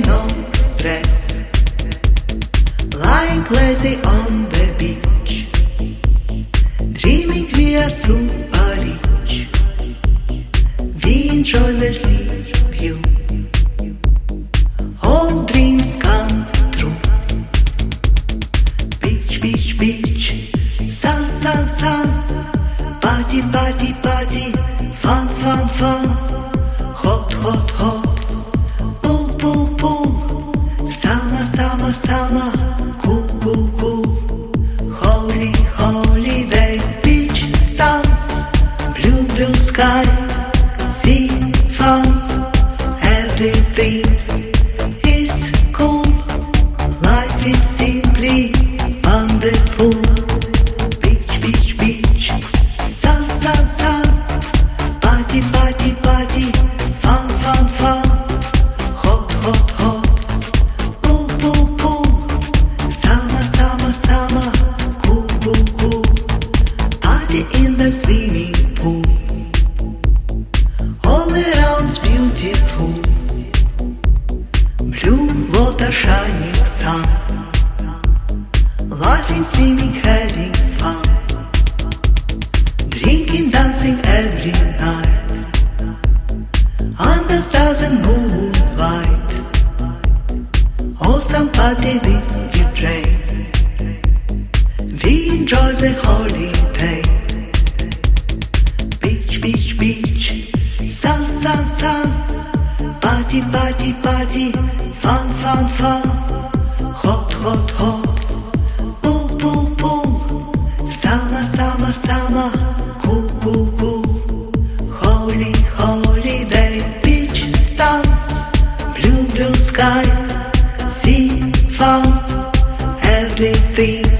no stress. Lying lazy on the beach, dreaming we are super rich. We enjoy the sea view, all dreams come true. Beach, beach, beach, sun, sun, sun. Party, party, party, fun, fun, fun. Hot, hot, hot, pull, pull, pull. Summer, summer, summer, cool, cool, cool. Holy, holiday, beach, sun. Blue, blue sky, sea, fun. Everything is cool. Life is simply wonderful. Beach, beach, beach, sun, sun, sun. Party, party, party, fun, fun, fun. Hot, hot, hot, pull, pull, pull. Summer, summer, summer, cool, cool, cool. Party in the swimming pool, all around's beautiful. Blue water, shining sun. Laughing, swimming, having fun. Drinking, dancing every night, under stars and moonlight. Awesome party with DJ. We enjoy the holiday. Beach, beach, beach, sun, sun, sun. Party, party, party, fun, fun, fun. Hot, hot, hot, pull, pull, pull. Summer, summer, summer, cool, cool, cool. Holy, holiday, beach, sun. Blue, blue sky, sea, fun. Everything